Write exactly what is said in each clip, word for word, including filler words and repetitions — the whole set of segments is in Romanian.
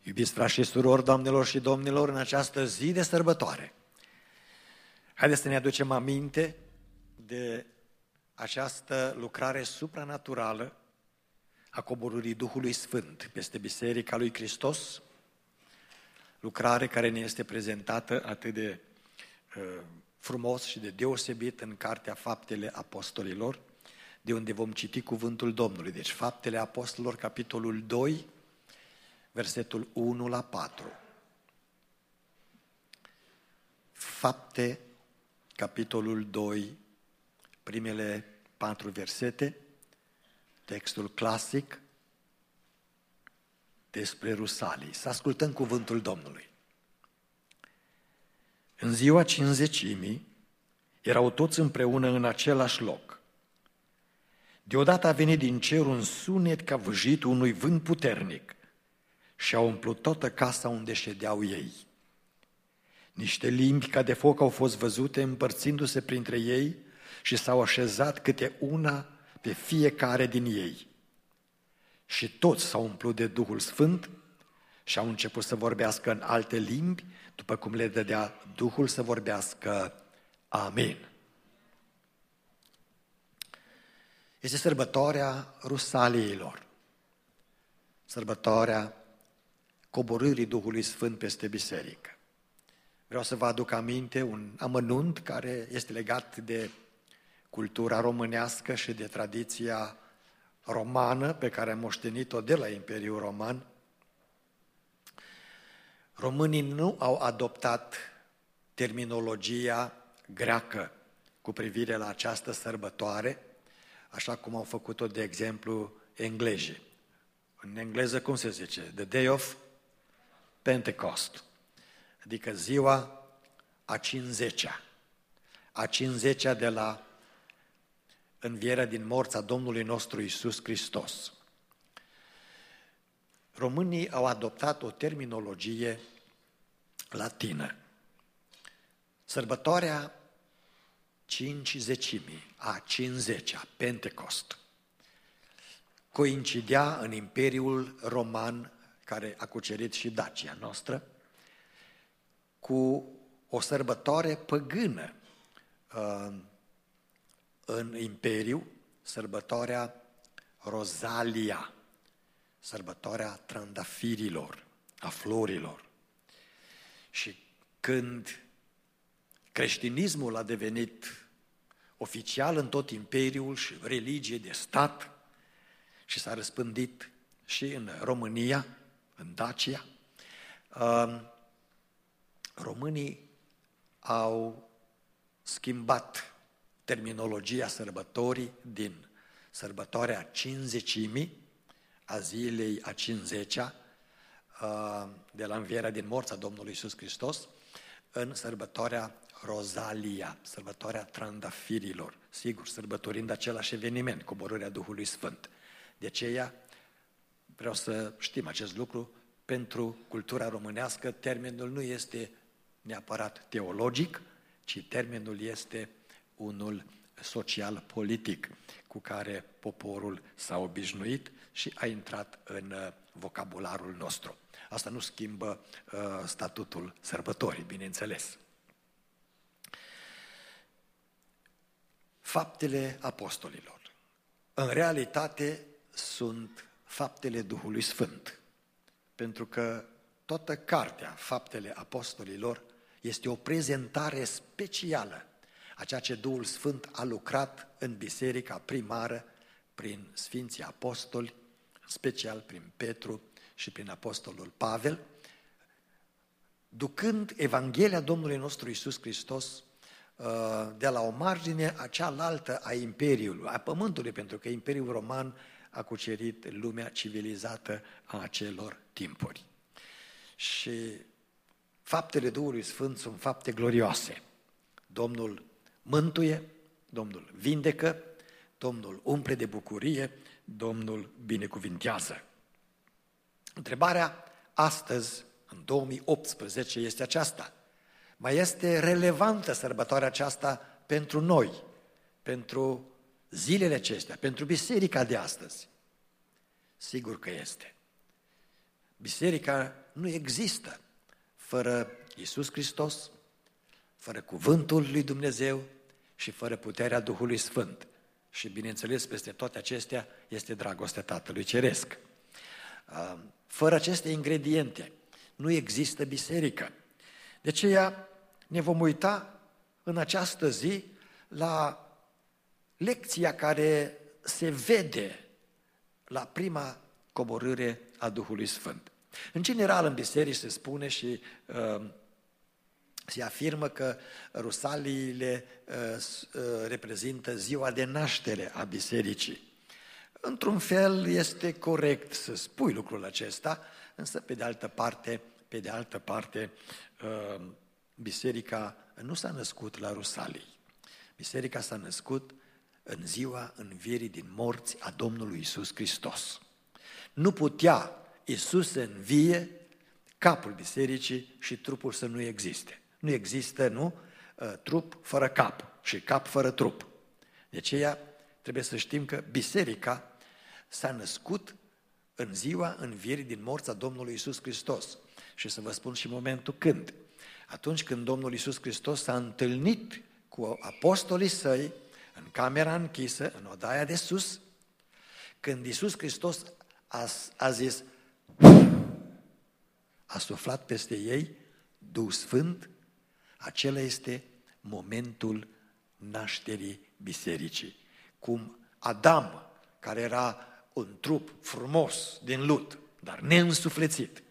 Iubiți frați și surori, doamnelor și domnilor, în această zi de sărbătoare, haideți să ne aducem aminte de această lucrare supranaturală a coborârii Duhului Sfânt peste Biserica lui Hristos, lucrare care ne este prezentată atât de uh, frumos și de deosebit în Cartea Faptele Apostolilor, de unde vom citi cuvântul Domnului. Deci, Faptele Apostolilor, capitolul doi, versetul unu la patru. Fapte, capitolul doi, primele patru versete, textul clasic despre Rusalii. Să ascultăm cuvântul Domnului. În ziua cincizecimii erau toți împreună în același loc. Deodată a venit din cer un sunet ca vâjitul unui vânt puternic și a umplut toată casa unde ședeau ei. Niște limbi ca de foc au fost văzute împărțindu-se printre ei și s-au așezat câte una pe fiecare din ei. Și toți s-au umplut de Duhul Sfânt și au început să vorbească în alte limbi, după cum le dădea Duhul să vorbească. Amin. Este sărbătoarea Rusaliilor, sărbătoarea coborârii Duhului Sfânt peste biserică. Vreau să vă aduc aminte un amănunt care este legat de cultura românească și de tradiția romană pe care am moștenit-o de la Imperiul Roman. Românii nu au adoptat terminologia greacă cu privire la această sărbătoare, așa cum au făcut-o, de exemplu, englezii. În engleză, cum se zice? The Day of Pentecost, adică ziua a cincizecea, a cincizecea de la învierea din morți a Domnului nostru Iisus Hristos. Românii au adoptat o terminologie latină. Sărbătoarea cincizecimii, a cincizecea, Pentecost, coincidea în Imperiul Roman, care a cucerit și Dacia noastră, cu o sărbătoare păgână în Imperiu, sărbătoarea Rosalia, sărbătoarea trandafirilor, a florilor. Și când creștinismul a devenit oficial în tot Imperiul și religie de stat și s-a răspândit și în România, în Dacia, românii au schimbat terminologia sărbătorii din sărbătoarea cincizecimii, a zilei a cincizecea, de la învierea din morți a Domnului Iisus Hristos, în sărbătoarea Rosalia, sărbătoarea trandafirilor, sigur, sărbătorind același eveniment, coborârea Duhului Sfânt. De aceea vreau să știm acest lucru, pentru cultura românească termenul nu este neapărat teologic, ci termenul este unul social-politic cu care poporul s-a obișnuit și a intrat în vocabularul nostru. Asta nu schimbă uh, statutul sărbătorii, bineînțeles. Faptele apostolilor, în realitate, sunt faptele Duhului Sfânt, pentru că toată cartea Faptele Apostolilor este o prezentare specială a ceea ce Duhul Sfânt a lucrat în biserica primară prin Sfinții Apostoli, în special prin Petru și prin Apostolul Pavel, ducând Evanghelia Domnului nostru Iisus Hristos de la o margine a cealaltă a Imperiului, a Pământului, pentru că Imperiul Roman a cucerit lumea civilizată a acelor timpuri. Și faptele Duhului Sfânt sunt fapte glorioase. Domnul mântuie, Domnul vindecă, Domnul umple de bucurie, Domnul binecuvintează. Întrebarea astăzi, în două mii optsprezece, este aceasta. Mai este relevantă sărbătoarea aceasta pentru noi, pentru zilele acestea, pentru biserica de astăzi? Sigur că este. Biserica nu există fără Iisus Hristos, fără cuvântul lui Dumnezeu și fără puterea Duhului Sfânt. Și bineînțeles, peste toate acestea este dragostea Tatălui Ceresc. Fără aceste ingrediente nu există biserică. De aceea ne vom uita în această zi la lecția care se vede la prima coborâre a Duhului Sfânt. În general, în biserici se spune și uh, se afirmă că rusaliile uh, uh, reprezintă ziua de naștere a bisericii. Într-un fel este corect să spui lucrul acesta, însă pe de altă parte, pe de altă parte, uh, biserica nu s-a născut la rusalii. Biserica s-a născut în ziua învierii din morți a Domnului Iisus Hristos. Nu putea Iisus să învie capul bisericii și trupul să nu existe. Nu există, nu, trup fără cap și cap fără trup. De aceea trebuie să știm că biserica s-a născut în ziua învierii din morți a Domnului Iisus Hristos. Și să vă spun și momentul când. Atunci când Domnul Iisus Hristos s-a întâlnit cu apostolii săi în camera închisă, în odaia de sus, când Iisus Hristos a, a zis, a suflat peste ei Duhul Sfânt, acela este momentul nașterii bisericii. Cum Adam, care era un trup frumos din lut, dar neînsuflețit,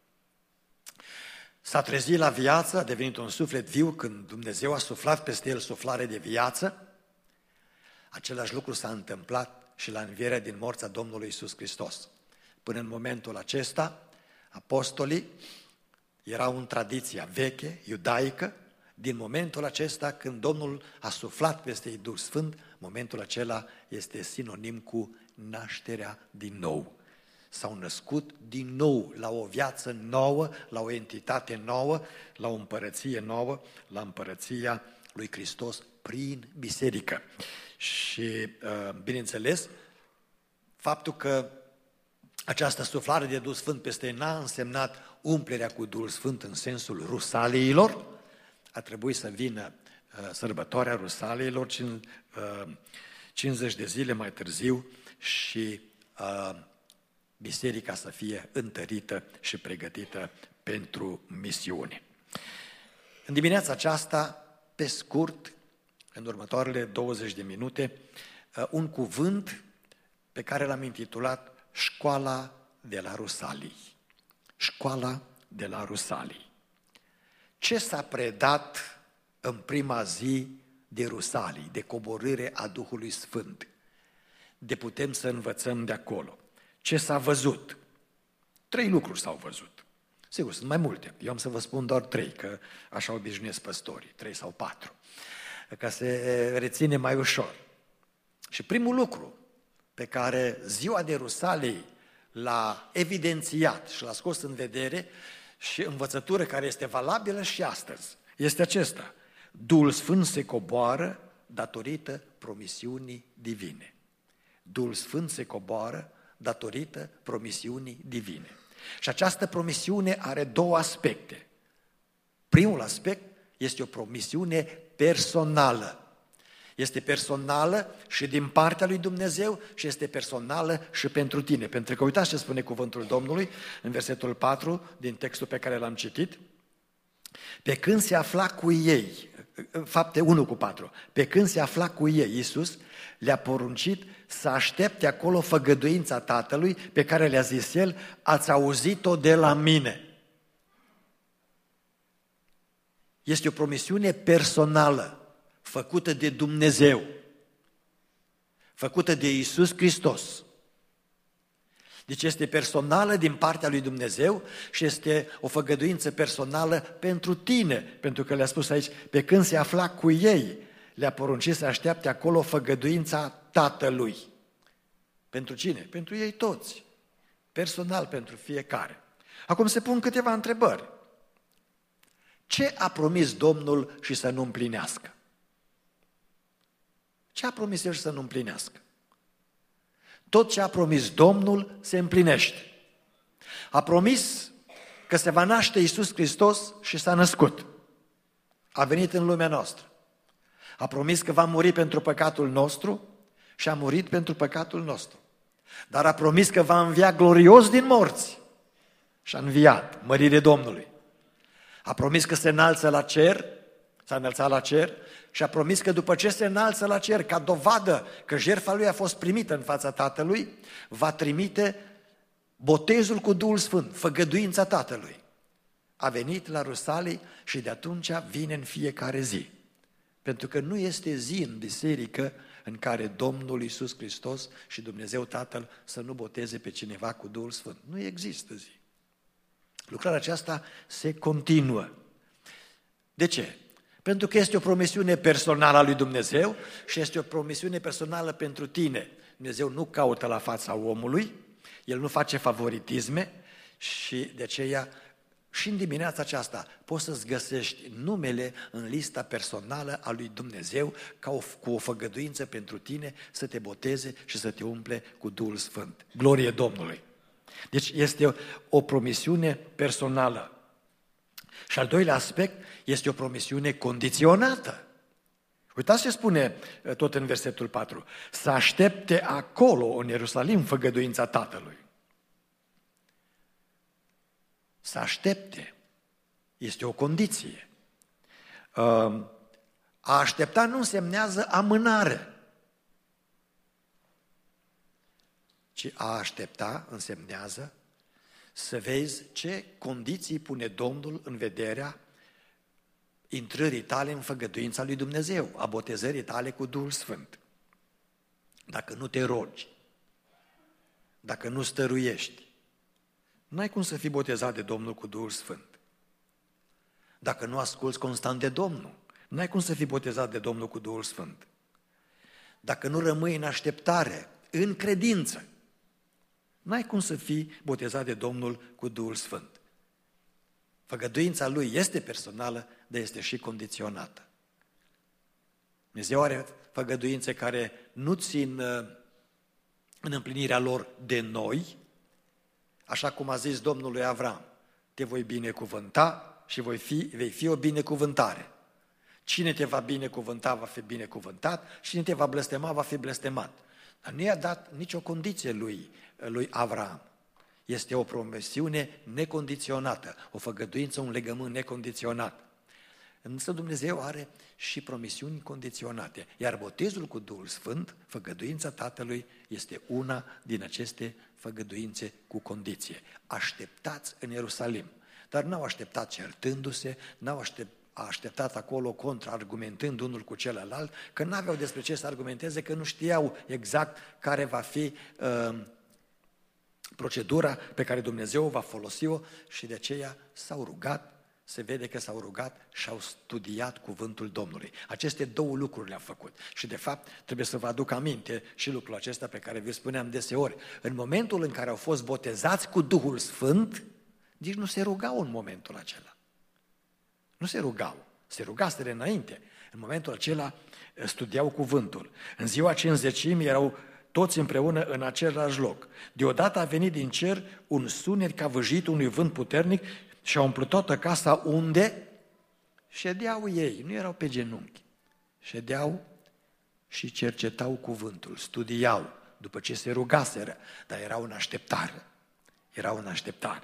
s-a trezit la viață, a devenit un suflet viu când Dumnezeu a suflat peste el suflare de viață. Același lucru s-a întâmplat și la învierea din morți a Domnului Iisus Hristos. Până în momentul acesta, apostolii erau în tradiția veche, iudaică. Din momentul acesta, când Domnul a suflat peste ei Duhul Sfânt, momentul acela este sinonim cu nașterea din nou. S-au născut din nou la o viață nouă, la o entitate nouă, la o împărăție nouă, la împărăția lui Hristos prin biserică. Și, bineînțeles, faptul că această suflare de Duhul Sfânt peste ei n-a însemnat umplerea cu Duhul Sfânt în sensul rusaliilor, a trebuit să vină sărbătoarea rusaliilor cincizeci de zile mai târziu și biserica să fie întărită și pregătită pentru misiune. În dimineața aceasta, pe scurt, în următoarele douăzeci de minute, un cuvânt pe care l-am intitulat Școala de la Rusalii. Școala de la Rusalii. Ce s-a predat în prima zi de Rusalii, de coborâre a Duhului Sfânt? De putem să învățăm de acolo. Ce s-a văzut? Trei lucruri s-au văzut. Sigur, sunt mai multe. Eu am să vă spun doar trei, că așa obișnuiesc păstorii, trei sau patru, ca să reține mai ușor. Și primul lucru pe care ziua de Rusalii l-a evidențiat și l-a scos în vedere și învățătură care este valabilă și astăzi, este acesta. Duhul Sfânt se coboară datorită promisiunii divine. Duhul Sfânt se coboară datorită promisiunii divine. Și această promisiune are două aspecte. Primul aspect este o promisiune personală. Este personală și din partea lui Dumnezeu și este personală și pentru tine. Pentru că uitați ce spune cuvântul Domnului în versetul patru din textul pe care l-am citit. Pe când se afla cu ei, fapte unu cu patru, pe când se afla cu ei, Iisus le-a poruncit să aștepte acolo făgăduința Tatălui pe care le-a zis El, ați auzit-o de la mine. Este o promisiune personală, făcută de Dumnezeu, făcută de Iisus Hristos. Deci este personală din partea lui Dumnezeu și este o făgăduință personală pentru tine, pentru că le-a spus aici, pe când se afla cu ei, le-a poruncit să aștepte acolo făgăduința Tatălui. Pentru cine? Pentru ei toți, personal pentru fiecare. Acum se pun câteva întrebări. Ce a promis Domnul și să nu împlinească? Ce a promis El și să nu împlinească? Tot ce a promis Domnul se împlinește. A promis că se va naște Iisus Hristos și s-a născut. A venit în lumea noastră. A promis că va muri pentru păcatul nostru și a murit pentru păcatul nostru. Dar a promis că va învia glorios din morți. Și a înviat, mărire Domnului. A promis că se înalță la cer, s-a înălțat la cer și a promis că după ce se înalță la cer, ca dovadă că jertfa lui a fost primită în fața Tatălui, va trimite botezul cu Duhul Sfânt, făgăduința Tatălui. A venit la Rusalii și de atunci vine în fiecare zi. Pentru că nu este zi în biserică în care Domnul Iisus Hristos și Dumnezeu Tatăl să nu boteze pe cineva cu Duhul Sfânt. Nu există zi. Lucrarea aceasta se continuă. De ce? Pentru că este o promisiune personală a lui Dumnezeu și este o promisiune personală pentru tine. Dumnezeu nu caută la fața omului, El nu face favoritisme și de aceea și în dimineața aceasta poți să-ți găsești numele în lista personală a lui Dumnezeu ca o, cu o făgăduință pentru tine să te boteze și să te umple cu Duhul Sfânt. Glorie Domnului! Deci este o, o promisiune personală. Și al doilea aspect este o promisiune condiționată. Uitați ce spune tot în versetul patru. Să aștepte acolo, în Ierusalim, făgăduința Tatălui. Să aștepte. Este o condiție. A aștepta nu însemnează amânare, ci a aștepta însemnează să vezi ce condiții pune Domnul în vederea intrării tale în făgăduința lui Dumnezeu, a botezării tale cu Duhul Sfânt. Dacă nu te rogi, dacă nu stăruiești, n-ai cum să fii botezat de Domnul cu Duhul Sfânt. Dacă nu asculți constant de Domnul, n-ai cum să fii botezat de Domnul cu Duhul Sfânt. Dacă nu rămâi în așteptare, în credință, n-ai cum să fii botezat de Domnul cu Duhul Sfânt. Făgăduința Lui este personală, dar este și condiționată. Dumnezeu are făgăduințe care nu țin în împlinirea lor de noi, așa cum a zis Domnul lui Avram, te voi binecuvânta și voi fi, vei fi o binecuvântare. Cine te va binecuvânta va fi binecuvântat, cine te va blestema va fi blestemat. Dar nu i-a dat nicio condiție lui, lui Avram. Este o promisiune necondiționată, o făgăduință, un legământ necondiționat. Însă Dumnezeu are și promisiuni condiționate, iar botezul cu Duhul Sfânt, făgăduința Tatălui, este una din aceste făgăduințe cu condiție. Așteptați în Ierusalim, dar n-au așteptat certându-se, n-au așteptat a așteptat acolo contraargumentând unul cu celălalt, că n-aveau despre ce să argumenteze, că nu știau exact care va fi uh, procedura pe care Dumnezeu va folosi-o și de aceea s-au rugat, se vede că s-au rugat și au studiat cuvântul Domnului. Aceste două lucruri le-au făcut și de fapt trebuie să vă aduc aminte și lucrul acesta pe care vi-l spuneam deseori. În momentul în care au fost botezați cu Duhul Sfânt, nici nu se rugau în momentul acela. Nu se rugau, se rugaseră înainte. În momentul acela studiau cuvântul. În ziua cincizecimii erau toți împreună în același loc. Deodată a venit din cer un sunet ca vâjit unui vânt puternic și a umplut toată casa unde ședeau ei. Nu erau pe genunchi. Ședeau și cercetau cuvântul, studiau după ce se rugaseră, dar erau în așteptare. Erau în așteptare.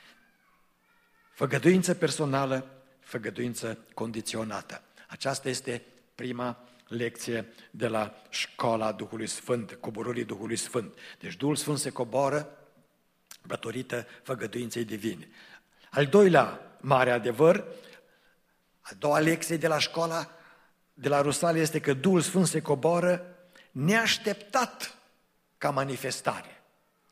Făgăduință personală, făgăduință condiționată. Aceasta este prima lecție de la școala Duhului Sfânt, coborârii Duhului Sfânt. Deci Duhul Sfânt se coboară datorită făgăduinței divine. Al doilea mare adevăr, a doua lecție de la școala de la Rusalii este că Duhul Sfânt se coboară neașteptat ca manifestare.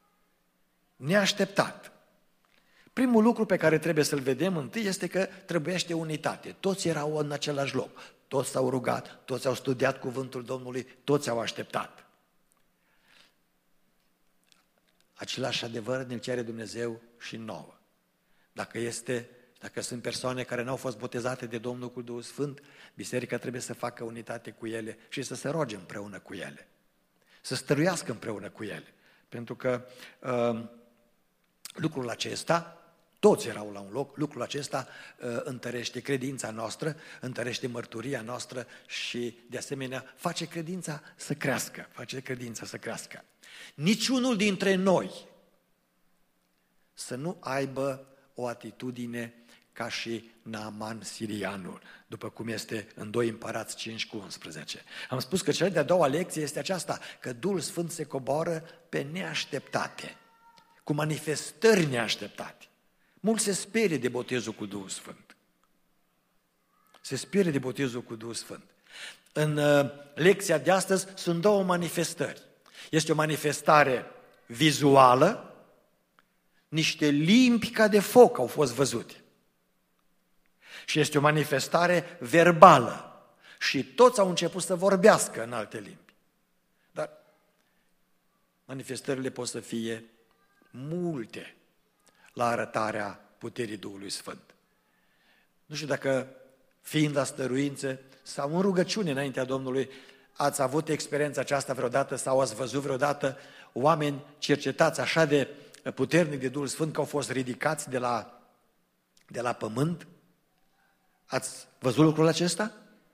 Neașteptat. Primul lucru pe care trebuie să-l vedem întâi este că trebuiește unitate. Toți erau în același loc, toți s-au rugat, toți au studiat cuvântul Domnului, toți au așteptat. Același adevăr ne cere Dumnezeu și nouă. Dacă este, dacă sunt persoane care n-au fost botezate de Domnul cu Duhul Sfânt, biserica trebuie să facă unitate cu ele și să se roage împreună cu ele, să stăruiască împreună cu ele. Pentru că uh, lucrul acesta Toți erau la un loc. Lucrul acesta uh, întărește credința noastră, întărește mărturia noastră și, de asemenea, face credința să crească. Face credința să crească. Niciunul dintre noi să nu aibă o atitudine ca și Naaman sirianul, după cum este în doi Împărați cinci cu unsprezece. Am spus că cea de-a doua lecție este aceasta, că Duhul Sfânt se coboară pe neașteptate, cu manifestări neașteptate. Mulți se sperie de botezul cu Duhul Sfânt. Se sperie de botezul cu Duhul Sfânt. În uh, lecția de astăzi sunt două manifestări. Este o manifestare vizuală, niște limbi ca de foc au fost văzute. Și este o manifestare verbală. Și toți au început să vorbească în alte limbi. Dar manifestările pot să fie multe la arătarea puterii Duhului Sfânt. Nu știu dacă, fiind la stăruință sau în rugăciune înaintea Domnului, ați avut experiența aceasta vreodată sau ați văzut vreodată oameni cercetați așa de puternic de Duhul Sfânt că au fost ridicați de la, de la pământ? Ați văzut lucrul acesta?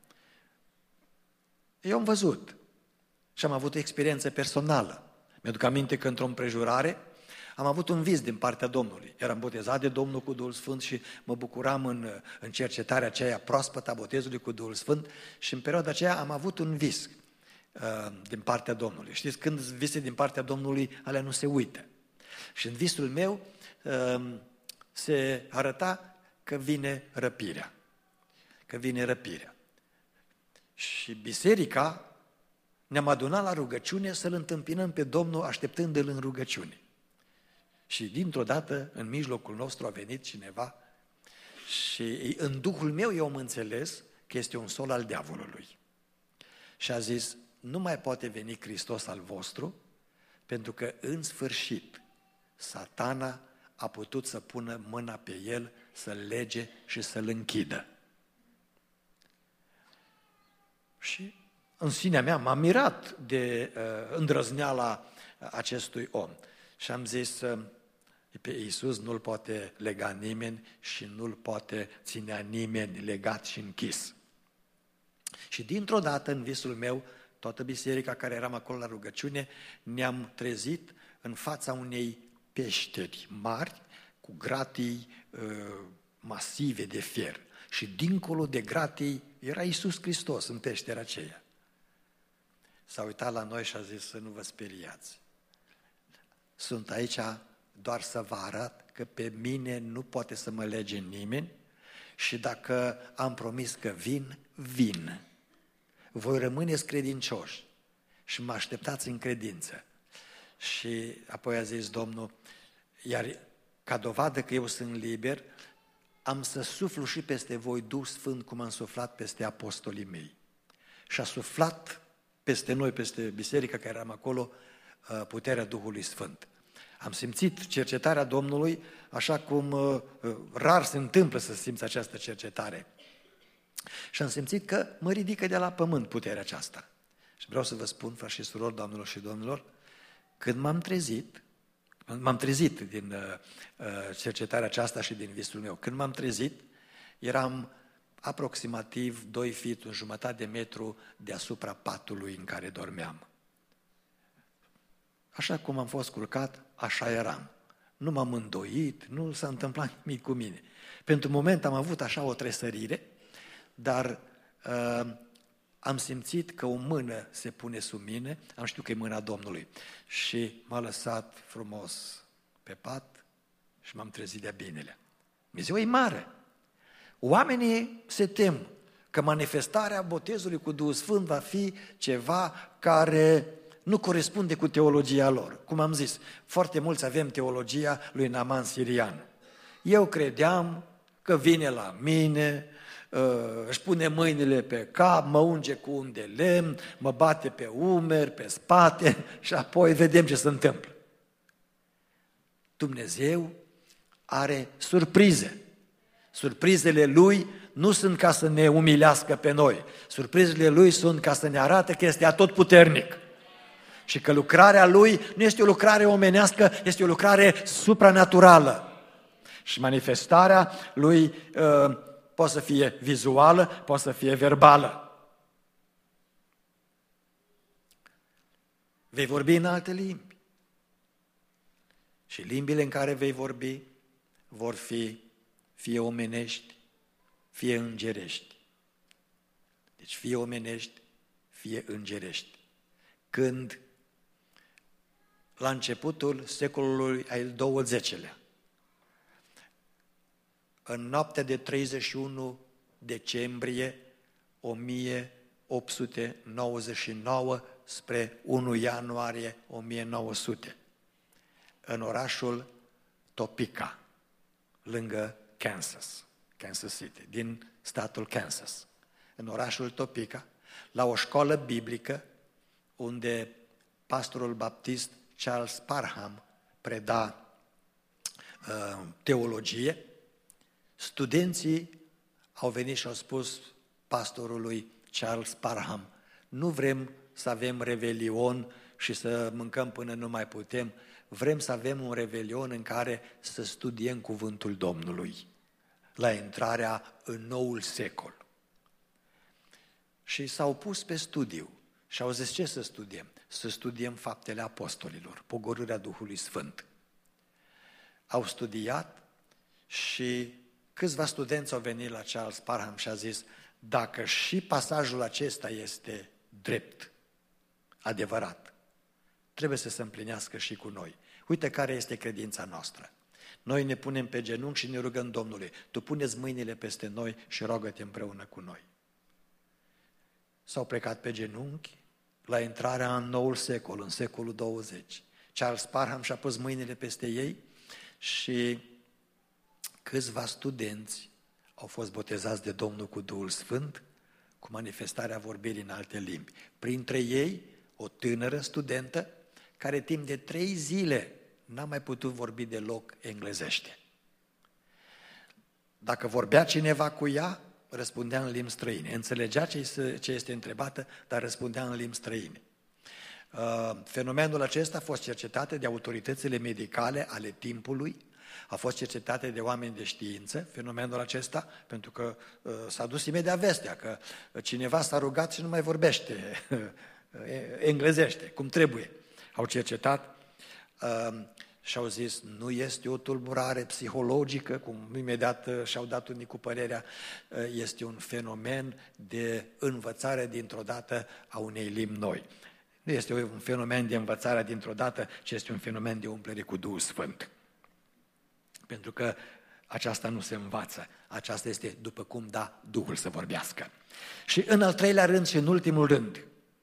Eu am văzut și am avut o experiență personală. Mi-aduc aminte că într-o împrejurare am avut un vis din partea Domnului. Eram botezat de Domnul cu Duhul Sfânt și mă bucuram în, în cercetarea aceea proaspătă a botezului cu Duhul Sfânt și în perioada aceea am avut un vis uh, din partea Domnului. Știți, când vise din partea Domnului, alea nu se uită. Și în visul meu uh, se arăta că vine răpirea. Că vine răpirea. Și biserica ne-am adunat la rugăciune să-L întâmpinăm pe Domnul așteptându-L în rugăciune. Și dintr-o dată, în mijlocul nostru a venit cineva și în Duhul meu eu am înțeles că este un sol al diavolului. Și a zis, nu mai poate veni Hristos al vostru, pentru că în sfârșit Satana a putut să pună mâna pe el, să-l lege și să-l închidă. Și în sinea mea m-am mirat de uh, îndrăzneala acestui om. Și am zis, uh, pe Iisus nu-L poate lega nimeni și nu-L poate ținea nimeni legat și închis. Și dintr-o dată, în visul meu, toată biserica care eram acolo la rugăciune, ne-am trezit în fața unei peșteri mari, cu gratii uh, masive de fier. Și dincolo de gratii era Iisus Hristos în peștera aceea. S-a uitat la noi și a zis să nu vă speriați. Sunt aici doar să vă arăt că pe mine nu poate să mă lege nimeni și dacă am promis că vin, vin. Voi rămâneți credincioși și mă așteptați în credință. Și apoi a zis Domnul, iar ca dovadă că eu sunt liber, am să suflu și peste voi Duh Sfânt cum am suflat peste apostolii mei. Și a suflat peste noi, peste biserica care eram acolo, puterea Duhului Sfânt. Am simțit cercetarea Domnului așa cum rar se întâmplă să simți această cercetare. Și am simțit că mă ridică de la pământ puterea aceasta. Și vreau să vă spun, frați și surori, doamnelor și domnilor, când m-am trezit, m-am trezit din uh, cercetarea aceasta și din visul meu. Când m-am trezit, eram aproximativ doi feet, un jumătate de metru deasupra patului în care dormeam. Așa cum am fost culcat, așa eram. Nu m-am îndoit, nu s-a întâmplat nimic cu mine. Pentru moment am avut așa o tresărire, dar uh, am simțit că o mână se pune sub mine, am știut că e mâna Domnului și m-a lăsat frumos pe pat și m-am trezit de-a binele. Dumnezeu e mare. Oamenii se tem că manifestarea botezului cu Duhul Sfânt va fi ceva care nu corespunde cu teologia lor. Cum am zis, foarte mulți avem teologia lui Naaman sirian. Eu credeam că vine la mine, își pune mâinile pe cap, mă unge cu un de lemn, mă bate pe umeri, pe spate și apoi vedem ce se întâmplă. Dumnezeu are surprize. Surprizele Lui nu sunt ca să ne umilească pe noi. Surprizele Lui sunt ca să ne arate că este atotputernic. Și că lucrarea Lui nu este o lucrare omenească, este o lucrare supranaturală. Și manifestarea lui uh, poate să fie vizuală, poate să fie verbală. Vei vorbi în alte limbi. Și limbile în care vei vorbi vor fi fie omenești, fie îngerești. Deci fie omenești, fie îngerești. Când la începutul secolului al douăzecilea, în noaptea de treizeci și unu decembrie o mie opt sute nouăzeci și nouă spre unu ianuarie o mie nouă sute, în orașul Topeka, lângă Kansas, Kansas City, din statul Kansas, în orașul Topeka, la o școală biblică unde pastorul baptist Charles Parham preda uh, teologie, studenții au venit și au spus pastorului Charles Parham: nu vrem să avem revelion și să mâncăm până nu mai putem, vrem să avem un revelion în care să studiem cuvântul Domnului la intrarea în noul secol. Și s-au pus pe studiu și au zis: ce să studiem? Să studiem faptele apostolilor, pogorârea Duhului Sfânt. Au studiat și câțiva studenți au venit la Charles Parham și a zis: dacă și pasajul acesta este drept, adevărat, trebuie să se împlinească și cu noi. Uite care este credința noastră. Noi ne punem pe genunchi și ne rugăm Domnului: tu puneți mâinile peste noi și rogă-te împreună cu noi. S-au plecat pe genunchi la intrarea în noul secol, în secolul douăzeci. Charles Parham și-a pus mâinile peste ei și câțiva studenți au fost botezați de Domnul cu Duhul Sfânt, cu manifestarea vorbirii în alte limbi. Printre ei, o tânără studentă care timp de trei zile n-a mai putut vorbi deloc englezește. Dacă vorbea cineva cu ea, răspundea în limbi străine. Înțelegea ce este întrebată, dar răspundea în limbi străine. Fenomenul acesta a fost cercetat de autoritățile medicale ale timpului, a fost cercetat de oameni de știință, fenomenul acesta, pentru că s-a dus imediat vestea că cineva s-a rugat și nu mai vorbește englezește, cum trebuie. Au cercetat și au zis: nu este o tulburare psihologică, cum imediat și-au dat unii cu părerea, este un fenomen de învățare dintr-o dată a unei limbi noi. Nu este un fenomen de învățare dintr-o dată, ci este un fenomen de umplere cu Duhul Sfânt. Pentru că aceasta nu se învață, aceasta este după cum da Duhul să vorbească. Și în al treilea rând și în ultimul rând,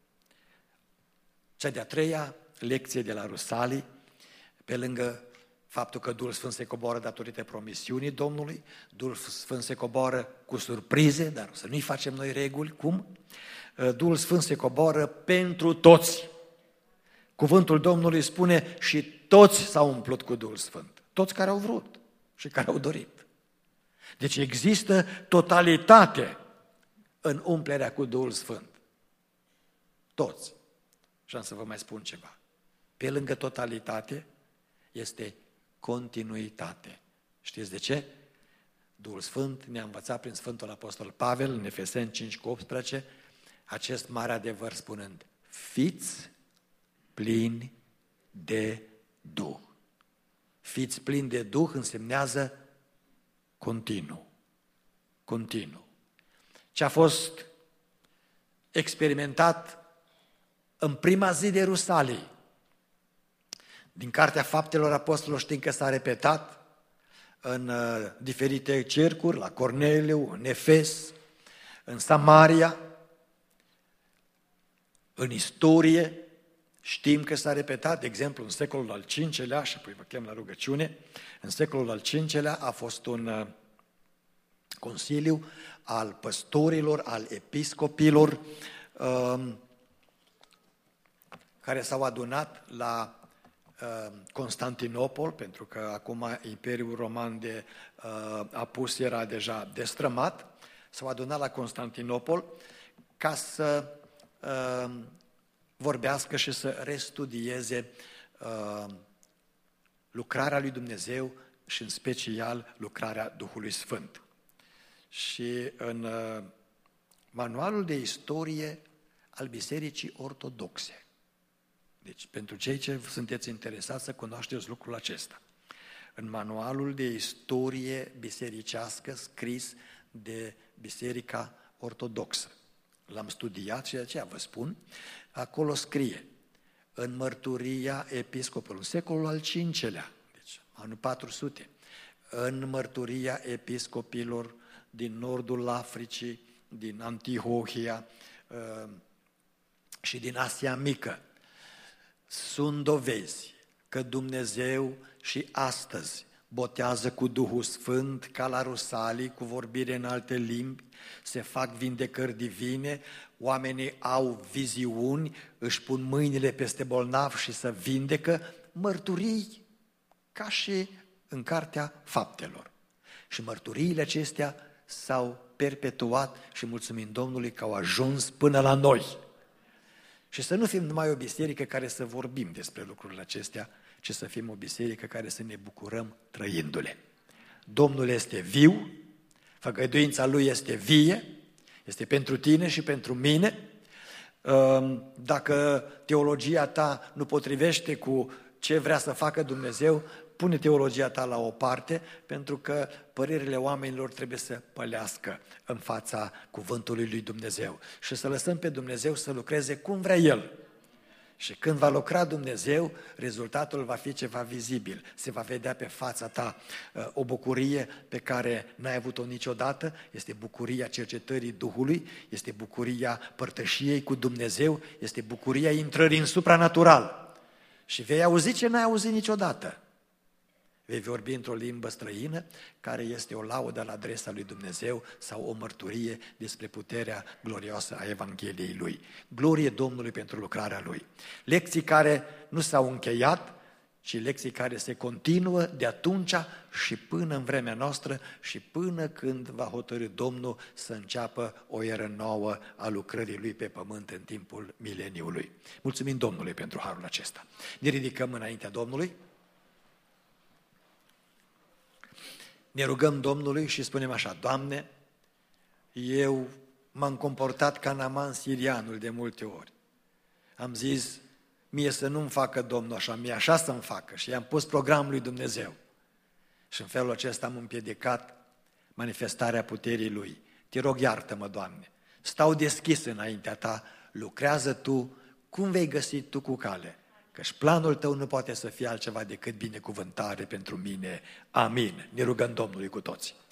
cea de-a treia lecție de la Rusalii, pe lângă faptul că Duhul Sfânt se coboară datorită promisiunii Domnului, Duhul Sfânt se coboară cu surprize, dar să nu-i facem noi reguli, cum? Duhul Sfânt se coboară pentru toți. Cuvântul Domnului spune: și toți s-au umplut cu Duhul Sfânt. Toți care au vrut și care au dorit. Deci există totalitate în umplerea cu Duhul Sfânt. Toți. Și am să vă mai spun ceva. Pe lângă totalitate este continuitate. Știți de ce? Duhul Sfânt ne-a învățat prin Sfântul Apostol Pavel în Efeseni cinci cu optsprezece acest mare adevăr spunând: fiți plini de Duh. Fiți plini de Duh însemnează continuu. Continuu. Ce a fost experimentat în prima zi de Rusalii, din Cartea Faptelor Apostolilor știm că s-a repetat în uh, diferite cercuri, la Corneliu, în Efes, în Samaria, în istorie. Știm că s-a repetat, de exemplu, în secolul al cincelea, și apoi vă chem la rugăciune, în secolul al cincelea a fost un uh, consiliu al păstorilor, al episcopilor, uh, care s-au adunat la uh, Constantinopol, pentru că acum Imperiul Roman de uh, apus era deja destrămat, s-au adunat la Constantinopol ca să uh, vorbească și să restudieze uh, lucrarea lui Dumnezeu și în special lucrarea Duhului Sfânt. Și în manualul de istorie al Bisericii Ortodoxe, deci pentru cei ce sunteți interesați să cunoașteți lucrul acesta, în manualul de istorie bisericească scris de Biserica Ortodoxă, l-am studiat și de aceea vă spun, acolo scrie, în mărturia episcopului, în secolul al cincelea, deci anul patru sute, în mărturia episcopilor din nordul Africii, din Antiohia uh, și din Asia Mică, sunt dovezi că Dumnezeu și astăzi botează cu Duhul Sfânt, ca la Rusalii, cu vorbire în alte limbi, se fac vindecări divine, oamenii au viziuni, își pun mâinile peste bolnav și să vindecă, mărturii ca și în Cartea Faptelor. Și mărturiile acestea s-au perpetuat și mulțumim Domnului că au ajuns până la noi. Și să nu fim numai o biserică care să vorbim despre lucrurile acestea, ci să fim o biserică care să ne bucurăm trăindu-le. Domnul este viu, făgăduința Lui este vie, este pentru tine și pentru mine. Dacă teologia ta nu potrivește cu ce vrea să facă Dumnezeu, pune teologia ta la o parte, pentru că părerile oamenilor trebuie să pălească în fața cuvântului lui Dumnezeu și să lăsăm pe Dumnezeu să lucreze cum vrea El. Și când va lucra Dumnezeu, rezultatul va fi ceva vizibil. Se va vedea pe fața ta o bucurie pe care n-ai avut-o niciodată, este bucuria cercetării Duhului, este bucuria părtășiei cu Dumnezeu, este bucuria intrării în supranatural. Și vei auzi ce n-ai auzit niciodată. Vei vorbi într-o limbă străină, care este o laudă la adresa lui Dumnezeu sau o mărturie despre puterea glorioasă a Evangheliei Lui. Glorie Domnului pentru lucrarea Lui. Lecții care nu s-au încheiat, ci lecții care se continuă de atunci și până în vremea noastră și până când va hotărî Domnul să înceapă o eră nouă a lucrării Lui pe pământ în timpul mileniului. Mulțumim Domnului pentru harul acesta. Ne ridicăm înaintea Domnului. Ne rugăm Domnului și spunem așa, Doamne, eu m-am comportat ca Naaman sirianul de multe ori. Am zis, mie să nu-mi facă Domnul așa, mie așa să-mi facă și i-am pus programul lui Dumnezeu. Și în felul acesta am împiedicat manifestarea puterii Lui. Te rog, iartă-mă, Doamne, stau deschis înaintea Ta, lucrează Tu, cum vei găsi Tu cu cale. Căci planul tău nu poate să fie altceva decât binecuvântare pentru mine. Amin. Ne rugăm Domnului cu toți.